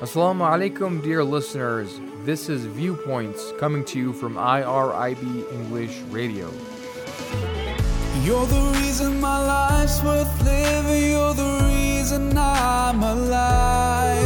Assalamu alaikum, dear listeners. This is Viewpoints coming to you from IRIB English Radio. You're the reason my life's worth living. You're the reason I'm alive.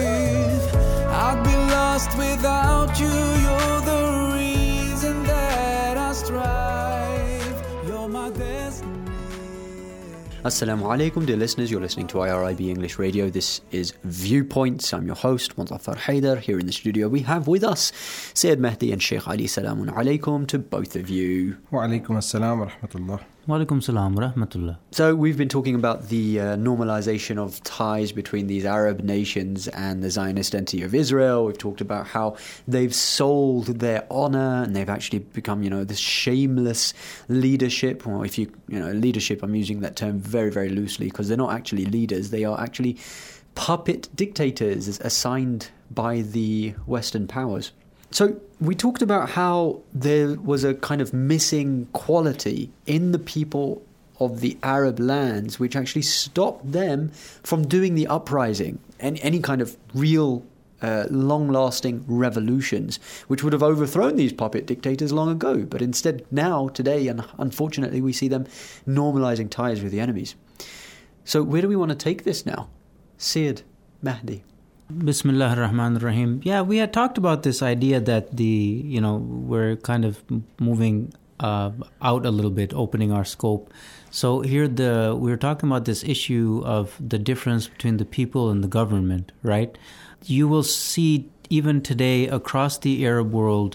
I'd be lost without you. You're the reason that I strive. You're my destiny. Assalamu alaikum, dear listeners. You're listening to IRIB English Radio. This is Viewpoints. I'm your host, Muzaffar Haider. Here in the studio we have with us Sayyid Mahdi and Sheikh Ali. Salamun alaikum to both of you. Wa alaikum assalam wa rahmatullah. Wa alaikum salam wa rahmatullah. So we've been talking about the normalization of ties between these Arab nations and the Zionist entity of Israel. We've talked about how they've sold their honor and they've actually become, this shameless leadership. Or if leadership, I'm using that term very, very loosely because they're not actually leaders. They are actually puppet dictators assigned by the Western powers. So we talked about how there was a kind of missing quality in the people of the Arab lands which actually stopped them from doing the uprising and any kind of real long-lasting revolutions which would have overthrown these puppet dictators long ago. But instead now, today, and unfortunately we see them normalizing ties with the enemies. So where do we want to take this now? Sayyid Mahdi. Bismillah ar-Rahman ar-Rahim. Yeah, we had talked about this idea that we're kind of moving out a little bit, opening our scope. So here we're talking about this issue of the difference between the people and the government, right? You will see even today across the Arab world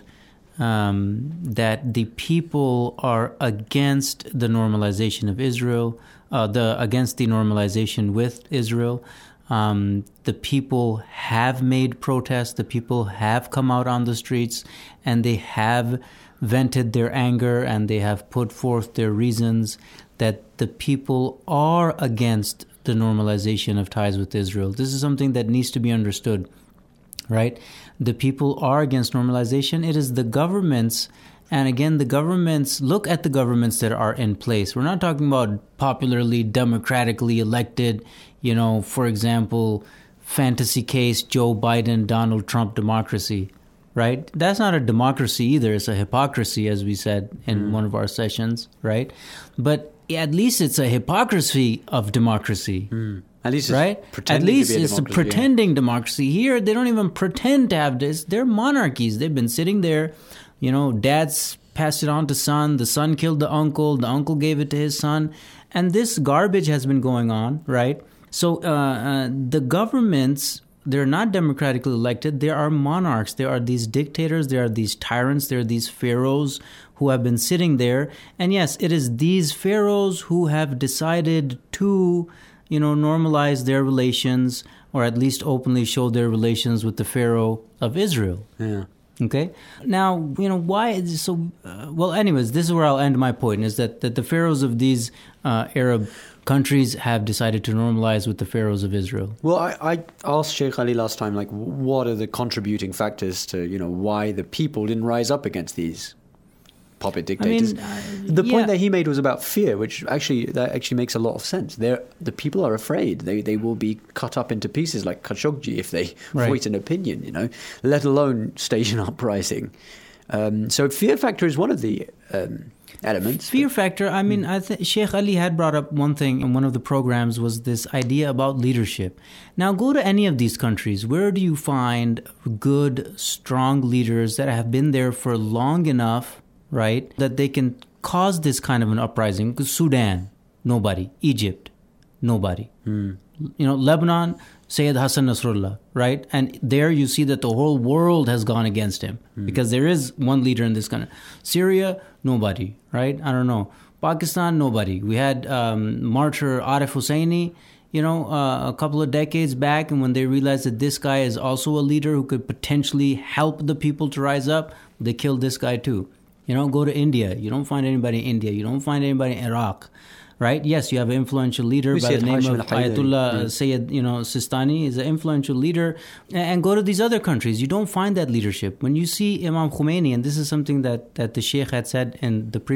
that the people are against the normalization of Israel, against the normalization with Israel. The people have made protests, the people have come out on the streets, and they have vented their anger and they have put forth their reasons that the people are against the normalization of ties with Israel. This is something that needs to be understood, right? The people are against normalization. It is the governments. And again, look at the governments that are in place. We're not talking about popularly, democratically elected, for example, fantasy case, Joe Biden, Donald Trump democracy, right? That's not a democracy either. It's a hypocrisy, as we said in one of our sessions, right? But at least it's a hypocrisy of democracy. At least it's right? At least it's a pretending democracy. Here, they don't even pretend to have this. They're monarchies. They've been sitting there. Dad's passed it on to son. The son killed the uncle. The uncle gave it to his son. And this garbage has been going on, right? So the governments, they're not democratically elected. There are monarchs. There are these dictators. There are these tyrants. There are these pharaohs who have been sitting there. And yes, it is these pharaohs who have decided to, normalize their relations or at least openly show their relations with the Pharaoh of Israel. Yeah. Okay. Now, why is this so? Anyways, this is where I'll end my point: is that the pharaohs of these Arab countries have decided to normalize with the pharaohs of Israel. Well, I asked Sheikh Ali last time, what are the contributing factors to why the people didn't rise up against these puppet dictators? The point that he made was about fear, which actually makes a lot of sense. The people are afraid. They will be cut up into pieces like Khashoggi if they voice an opinion, let alone stage an uprising. So fear factor is one of the elements. Fear factor, I think Sheikh Ali had brought up one thing in one of the programs was this idea about leadership. Now go to any of these countries. Where do you find good, strong leaders that have been there for long enough, right, that they can cause this kind of an uprising? Because Sudan, nobody. Egypt, nobody. Lebanon, Sayyid Hassan Nasrallah, right? And there you see that the whole world has gone against him because there is one leader in this country. Syria, nobody, right? I don't know. Pakistan, nobody. We had martyr Arif Husseini, a couple of decades back, and when they realized that this guy is also a leader who could potentially help the people to rise up, they killed this guy too. Go to India. You don't find anybody in India. You don't find anybody in Iraq. Right? Yes, you have an influential leader by the name of Ayatollah Sayyid, Sistani is an influential leader. And go to these other countries. You don't find that leadership. When you see Imam Khomeini, and this is something that the Sheikh had said in the previous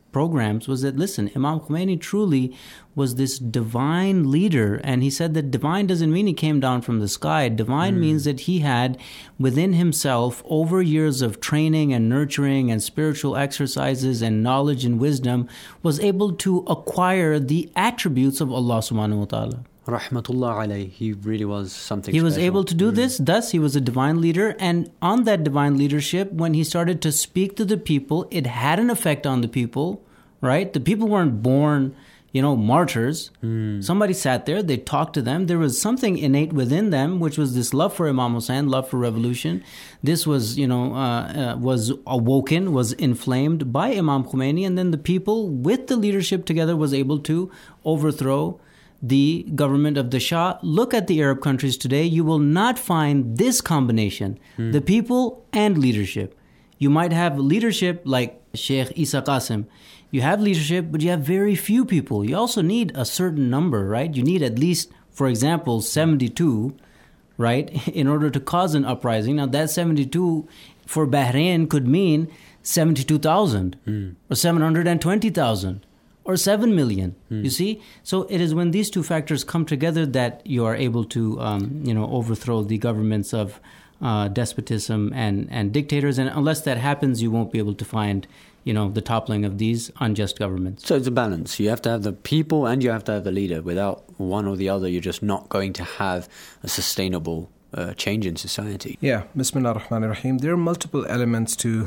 programs was that, listen, Imam Khomeini truly was this divine leader, and he said that divine doesn't mean he came down from the sky. Divine means that he had within himself, over years of training and nurturing and spiritual exercises and knowledge and wisdom, was able to acquire the attributes of Allah subhanahu wa ta'ala. Rahmatullah alayh. He really was something He was special. able to do this, thus he was a divine leader, and on that divine leadership, when he started to speak to the people, it had an effect on the people, right? The people weren't born, martyrs. Somebody sat there, they talked to them. There was something innate within them, which was this love for Imam Hussein, love for revolution. This was, was awoken, was inflamed by Imam Khomeini, and then the people with the leadership together was able to overthrow the government of the Shah. Look at the Arab countries today. You will not find this combination, the people and leadership. You might have leadership like Sheikh Isa Qasim. You have leadership, but you have very few people. You also need a certain number, right? You need at least, for example, 72, right, in order to cause an uprising. Now, that 72 for Bahrain could mean 72,000 or 720,000. Or 7 million, you see? So it is when these two factors come together that you are able to, overthrow the governments of despotism and dictators. And unless that happens, you won't be able to find, the toppling of these unjust governments. So it's a balance. You have to have the people and you have to have the leader. Without one or the other, you're just not going to have a sustainable change in society. Yeah, Bismillah ar-Rahman ar-Rahim. There are multiple elements to,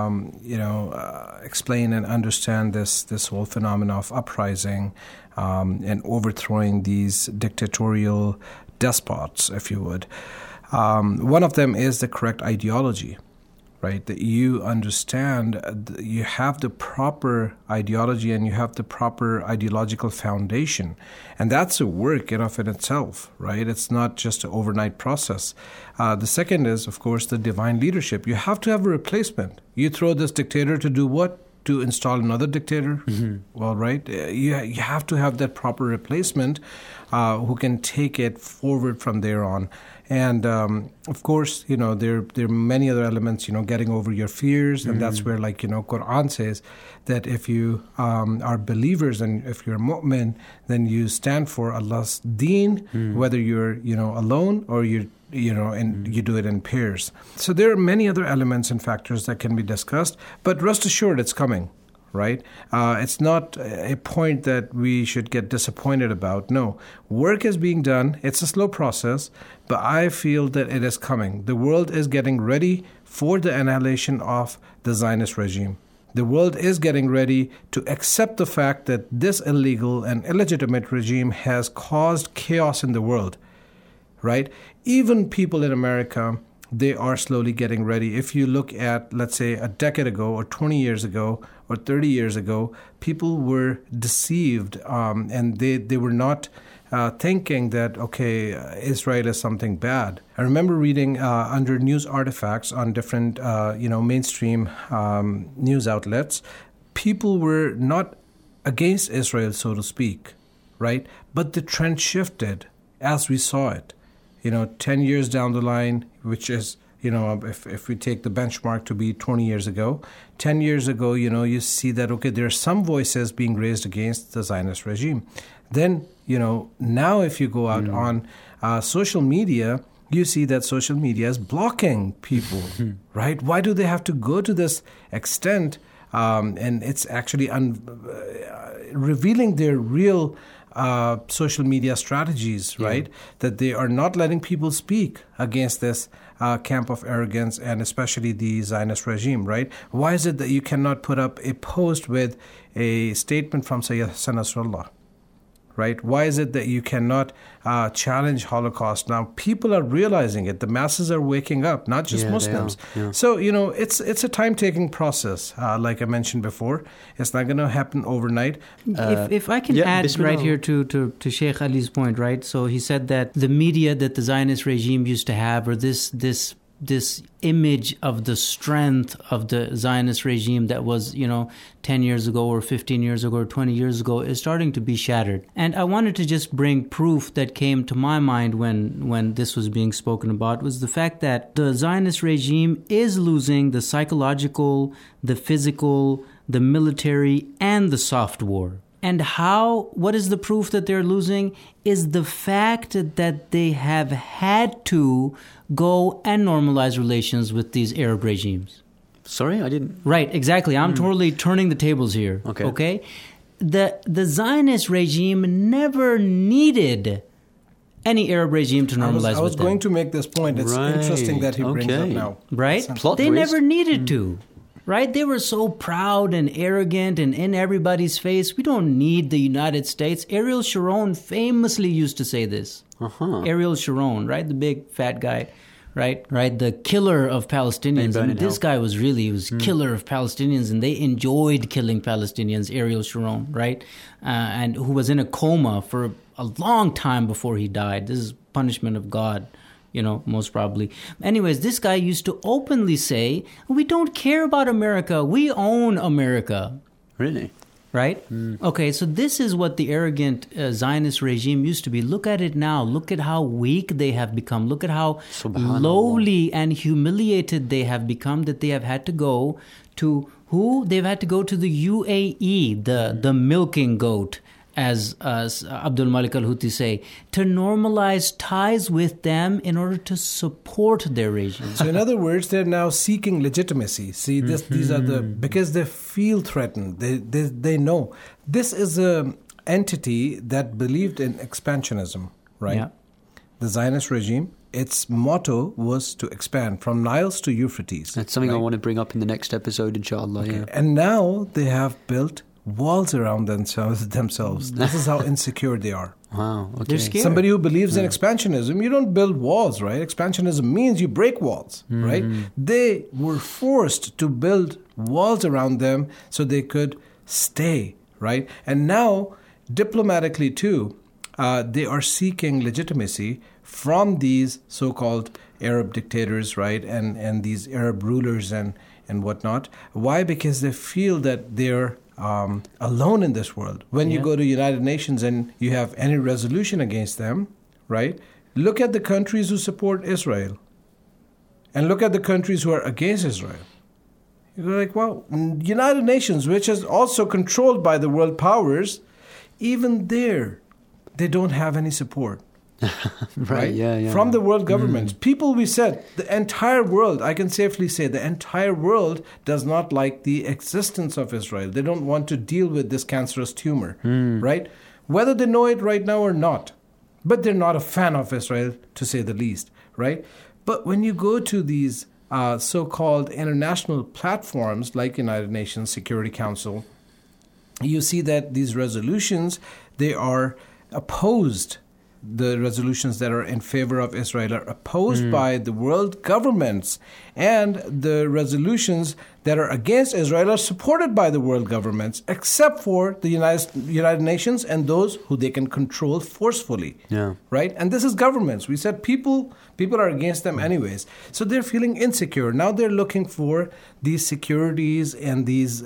explain and understand this whole phenomenon of uprising and overthrowing these dictatorial despots, if you would. One of them is the correct ideology, right? That you understand, you have the proper ideology and you have the proper ideological foundation. And that's a work in of itself, right? It's not just an overnight process. The second is, of course, the divine leadership. You have to have a replacement. You throw this dictator to do what? To install another dictator? Well, right? You have to have that proper replacement who can take it forward from there on. And, of course, there are many other elements, getting over your fears. And that's where, Quran says that if you are believers and if you're a mu'min, then you stand for Allah's deen, whether you're, alone or and you do it in pairs. So there are many other elements and factors that can be discussed, but rest assured it's coming, right? It's not a point that we should get disappointed about. No, work is being done. It's a slow process, but I feel that it is coming. The world is getting ready for the annihilation of the Zionist regime. The world is getting ready to accept the fact that this illegal and illegitimate regime has caused chaos in the world. Right? Even people in America, they are slowly getting ready. If you look at, let's say, a decade ago or 20 years ago or 30 years ago, people were deceived and they were not thinking that, okay, Israel is something bad. I remember reading under news artifacts on different, mainstream news outlets, people were not against Israel, so to speak, right? But the trend shifted as we saw it. 10 years down the line, which is, if we take the benchmark to be 20 years ago, 10 years ago, you see that, okay, there are some voices being raised against the Zionist regime. Then, now if you go out on social media, you see that social media is blocking people, right? Why do they have to go to this extent? And it's actually revealing their real social media strategies, right? That they are not letting people speak against this camp of arrogance and especially the Zionist regime, right? Why is it that you cannot put up a post with a statement from Sayyid Hassan Nasrallah? Right? Why is it that you cannot challenge Holocaust? Now, people are realizing it. The masses are waking up, not just Muslims. So, it's a time-taking process, like I mentioned before. It's not going to happen overnight. If I can add right here to Sheikh Ali's point, right? So he said that the media that the Zionist regime used to have, or this image of the strength of the Zionist regime that was, 10 years ago or 15 years ago or 20 years ago is starting to be shattered. And I wanted to just bring proof that came to my mind when this was being spoken about was the fact that the Zionist regime is losing the psychological, the physical, the military, and the soft war. And what is the proof that they're losing? Is the fact that they have had to go and normalize relations with these Arab regimes. Sorry, I didn't... Right, exactly. I'm totally turning the tables here. Okay? The Zionist regime never needed any Arab regime to normalize with them. I was going to make this point. It's interesting that he brings up now. Right? They never needed to. Right? They were so proud and arrogant and in everybody's face. We don't need the United States. Ariel Sharon famously used to say this. Ariel Sharon, right? The big fat guy, right? The killer of Palestinians. And this guy was killer of Palestinians, and they enjoyed killing Palestinians, Ariel Sharon, right? And who was in a coma for a long time before he died. This is punishment of God. Most probably. Anyways, this guy used to openly say, we don't care about America. We own America. Really? Right? Okay, so this is what the arrogant Zionist regime used to be. Look at it now. Look at how weak they have become. Look at how lowly and humiliated they have become, that they have had to go to who? They've had to go to the UAE, the milking goat, as Abdul Malik al-Houthi say, to normalize ties with them in order to support their regime. So in other words, they're now seeking legitimacy. See, these are because they feel threatened. They know. This is an entity that believed in expansionism, right? Yeah. The Zionist regime, its motto was to expand from Niles to Euphrates. That's something I want to bring up in the next episode, inshallah. Okay. Yeah. And now they have built walls around themselves. This is how insecure they are. Wow. Okay. They're scared. Somebody who believes in expansionism, you don't build walls, right? Expansionism means you break walls, right? They were forced to build walls around them so they could stay, right? And now, diplomatically too, they are seeking legitimacy from these so-called Arab dictators, right? And these Arab rulers and whatnot. Why? Because they feel that they're alone in this world. When you go to United Nations and you have any resolution against them, right? Look at the countries who support Israel and look at the countries who are against Israel. You're like, wow, United Nations, which is also controlled by the world powers, even there, they don't have any support. Right? Yeah. From the world governments. People, we said, the entire world, I can safely say, the entire world does not like the existence of Israel. They don't want to deal with this cancerous tumor, right? Whether they know it right now or not. But they're not a fan of Israel, to say the least, right? But when you go to these so-called international platforms like United Nations Security Council, you see that these resolutions, they are opposed. The resolutions that are in favor of Israel are opposed by the world governments, and the resolutions that are against Israel are supported by the world governments, except for the United Nations and those who they can control forcefully. Yeah. Right? And this is governments. We said people are against them anyways. So they're feeling insecure. Now they're looking for these securities and these,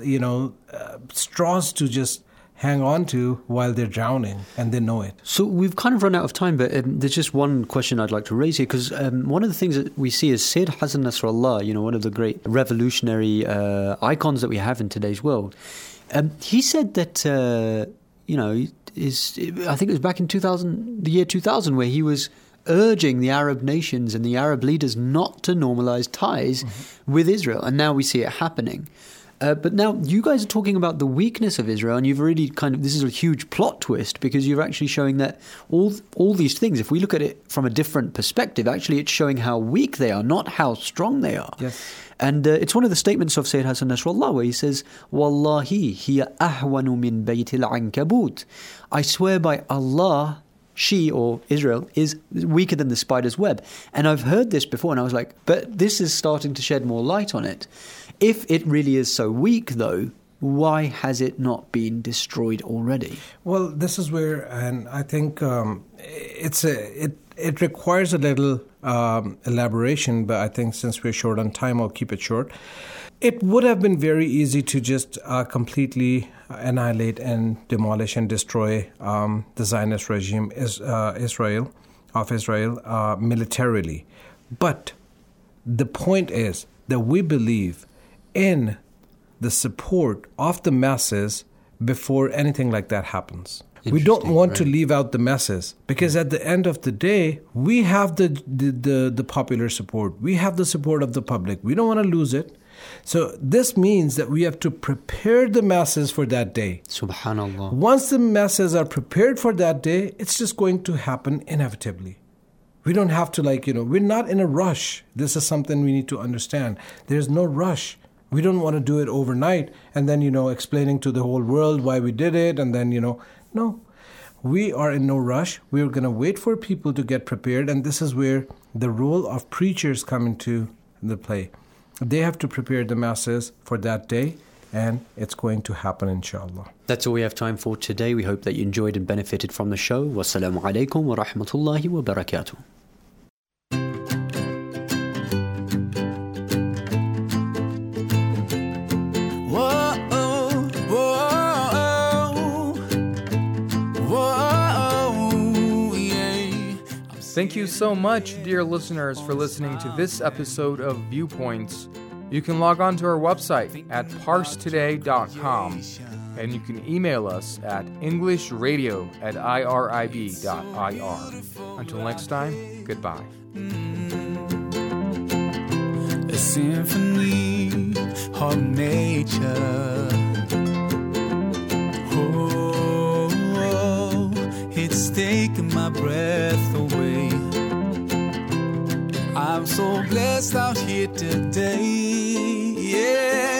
straws to just hang on to while they're drowning, and they know it. So we've kind of run out of time, but there's just one question I'd like to raise here, because one of the things that we see is Sayyid Hassan Nasrallah, one of the great revolutionary icons that we have in today's world. He said that, I think it was back in the year 2000, where he was urging the Arab nations and the Arab leaders not to normalize ties with Israel, and now we see it happening. But now you guys are talking about the weakness of Israel, and you've already this is a huge plot twist, because you're actually showing that all these things, if we look at it from a different perspective, actually it's showing how weak they are, not how strong they are. Yes. And it's one of the statements of Sayyid Hassan Nasrallah where he says, Wallahi hiya ahwanu min baytil ankabut. I swear by Allah, she, or Israel, is weaker than the spider's web. And I've heard this before, and I was like, but this is starting to shed more light on it. If it really is so weak, though, why has it not been destroyed already? Well, this is where, and I think it requires a little elaboration, but I think since we're short on time, I'll keep it short. It would have been very easy to just completely annihilate and demolish and destroy the Zionist regime, Israel militarily. But the point is that we believe in the support of the masses before anything like that happens. We don't want to leave out the masses, because at the end of the day, we have the popular support. We have the support of the public. We don't want to lose it. So this means that we have to prepare the masses for that day. Subhanallah. Once the masses are prepared for that day, it's just going to happen inevitably. We don't have to we're not in a rush. This is something we need to understand. There's no rush. We don't want to do it overnight and then, explaining to the whole world why we did it and then, no. We are in no rush. We're going to wait for people to get prepared, and this is where the role of preachers come into the play. They have to prepare the masses for that day, and it's going to happen, inshallah. That's all we have time for today. We hope that you enjoyed and benefited from the show. Wassalamu alaikum wa rahmatullahi wa barakatuh. Thank you so much, dear listeners, for listening to this episode of Viewpoints. You can log on to our website at parsetoday.com, and you can email us at englishradio@irib.ir. Until next time, goodbye. A symphony of nature. It's taking my breath away. I'm so blessed out here today. Yeah.